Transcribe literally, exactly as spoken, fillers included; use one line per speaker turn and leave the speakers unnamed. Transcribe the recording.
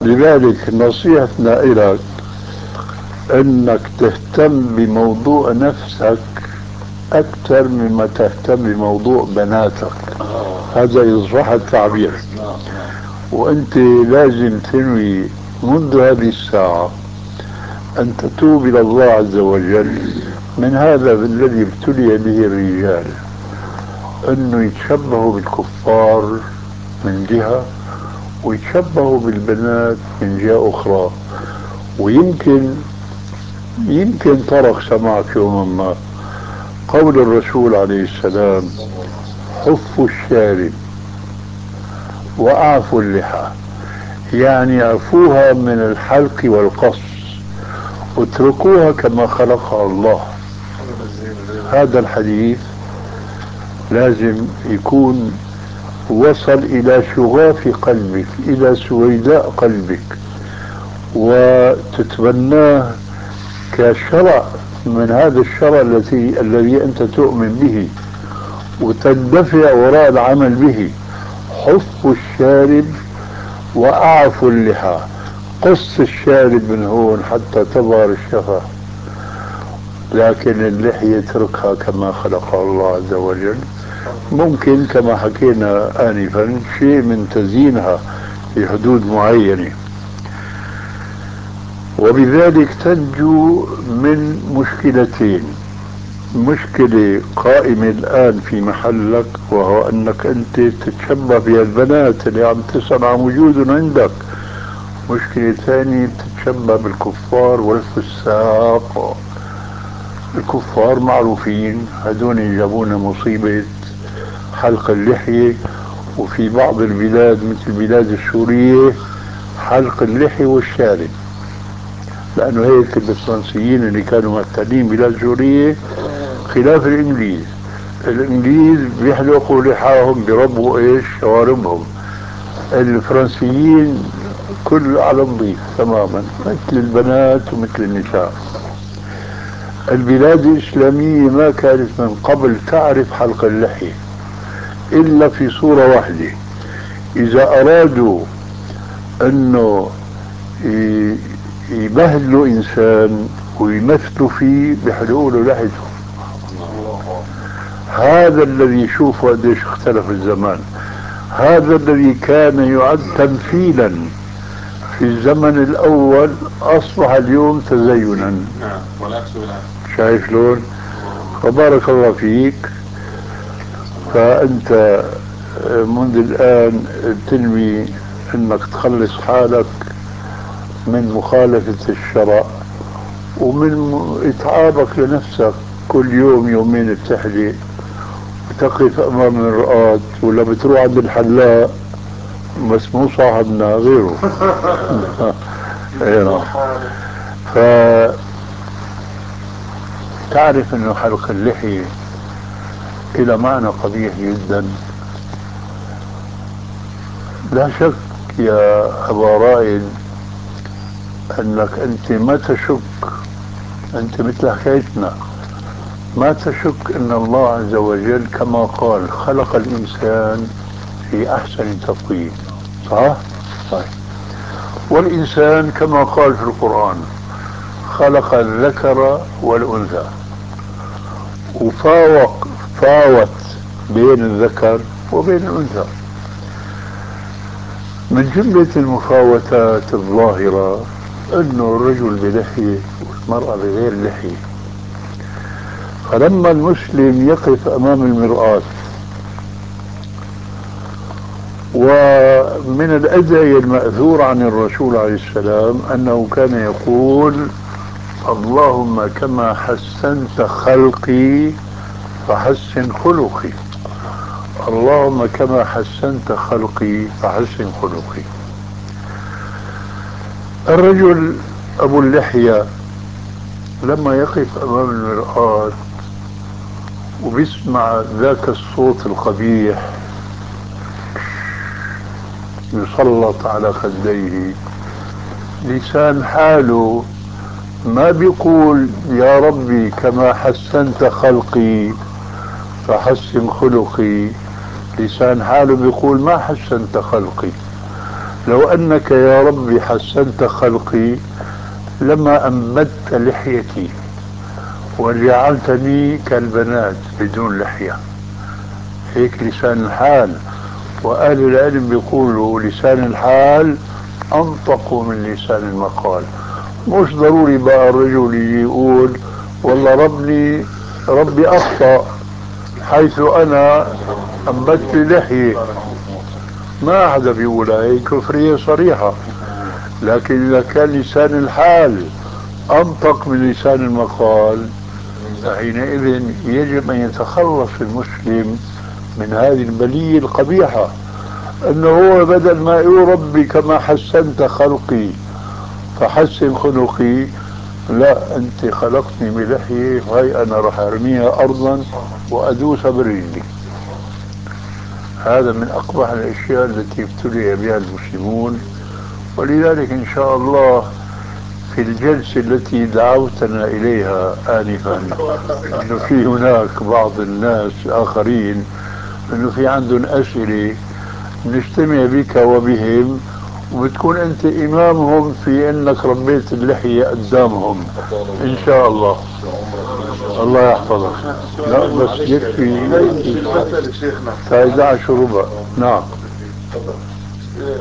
لذلك نصيحتنا لك انك تهتم بموضوع نفسك اكثر مما تهتم بموضوع بناتك. هذا يصبح التعبير. وانت لازم تنوي منذ هذه الساعة ان تتوب الى الله عز وجل من هذا الذي ابتلي به الرجال، انه يتشبهوا بالكفار من جهة ويتشبهوا بالبنات من جهة اخرى. ويمكن يمكن طرق سمعك يوما ما قول الرسول عليه السلام: حفوا الشارب وأعفوا اللحى، يعني عفوها من الحلق والقص واتركوها كما خلقها الله. هذا الحديث لازم يكون وصل إلى شغاف قلبك، إلى سويداء قلبك، وتتبناه كشرع من هذا الشرع الذي الذي أنت تؤمن به، وتندفع وراء العمل به. حفوا الشارب وأعفوا اللحى، قص الشارب من هون حتى تظهر الشفة، لكن اللحية اتركها كما خلقها الله عز وجل. ممكن كما حكينا آنفا شيء من تزيينها في حدود معينة، وبذلك تنجو من مشكلتين: مشكلة قائمة الآن في محلك وهو أنك أنت تتشبه بالبنات اللي عم تسأل عن وجودهم عندك. مشكلة ثانية تتشبه بالكفار والفساق. الكفار معروفين، هدول يجابون مصيبة حلق اللحية، وفي بعض البلاد مثل البلاد السورية حلق اللحية والشارب، لأنه هيك الفرنسيين اللي كانوا محتلين بلاد سوريا، خلاف الإنجليز. الإنجليز بيحلقوا لحاهم بربوا إيش شواربهم، الفرنسيين كل على نظيف تماما مثل البنات ومثل النساء. البلاد الإسلامية ما كانت من قبل تعرف حلق اللحية إلا في صورة واحدة: إذا أرادوا أنه يبهدلوا إنسان ويمثلوا فيه بيحلقوا له لحيته. هذا الذي يشوف قديش اختلف الزمان. هذا الذي كان يعد تمثيلا في الزمن الأول أصبح اليوم تزينا.
نعم، والعكس بالعكس.
شايف شلون؟ فبارك الله فيك. فأنت منذ الآن تنوي أنك تخلص حالك من مخالفة الشرع ومن إتعابك لنفسك. كل يوم يومين بتحلق وتقف أمام المرآة، ولا بتروح عند الحلاق بس مو صاحبنا غيره. فتعرف أنه حلق اللحية إلى معنى قبيح جدا. لا شك يا أبا رائد أنك أنت ما تشك، أنت مثل حكايتنا، ما تشك أن الله عز وجل كما قال خلق الإنسان في أحسن تقويم، صح؟ طيب. والإنسان كما قال في القرآن خلق الذكر والأنثى، وفاوق فاوت بين الذكر وبين الأنثى. من جملة المفاوتات الظاهرة أنه الرجل بلحية والمرأة بغير لحية. فلما المسلم يقف أمام المرآة، ومن الأدعية المأثور عن الرسول عليه السلام أنه كان يقول: اللهم كما حسنت خلقي فحسن خلقي، اللهم كما حسنت خلقي فحسن خلقي. الرجل أبو اللحية لما يقف أمام المرآة وبيسمع ذاك الصوت القبيح يسلط على خديه، لسان حاله ما بيقول يا ربي كما حسنت خلقي فحسن خلقي، لسان حاله بيقول ما حسنت خلقي. لو أنك يا ربي حسنت خلقي لما أنبت لحيتي وجعلتني كالبنات بدون لحية. هيك لسان الحال، وأهل العلم بيقولوا لسان الحال أنطق من لسان المقال. مش ضروري بقى الرجل يجي يقول والله ربي ربي أخطأ حيث أنا أنبت لحية. ما حدا بيقول هي كفرية صريحة. لكن إذا كان لسان الحال أنطق من لسان المقال فحينئذ يجب أن يتخلص المسلم من هذه البلية القبيحة، أنه هو بدل ما يقول ربي كما حسنت خلقي فحسن خلقي، لا أنت خلقتني بلحية وهي أنا راح أرميها أرضا وأدوس برجلي. هذا من أقبح الأشياء التي ابتلي بها المسلمون. ولذلك إن شاء الله في الجلسة التي دعوتنا إليها آنفا أنه في هناك بعض الناس آخرين أنه في عندهم أسئلة، نجتمع بك وبهم وبتكون أنت إمامهم في أنك ربيت اللحية قدامهم إن شاء الله. الله يحفظك. لا بس يكفي.
مسألة شيخنا
أحد عشر ربع. نعم.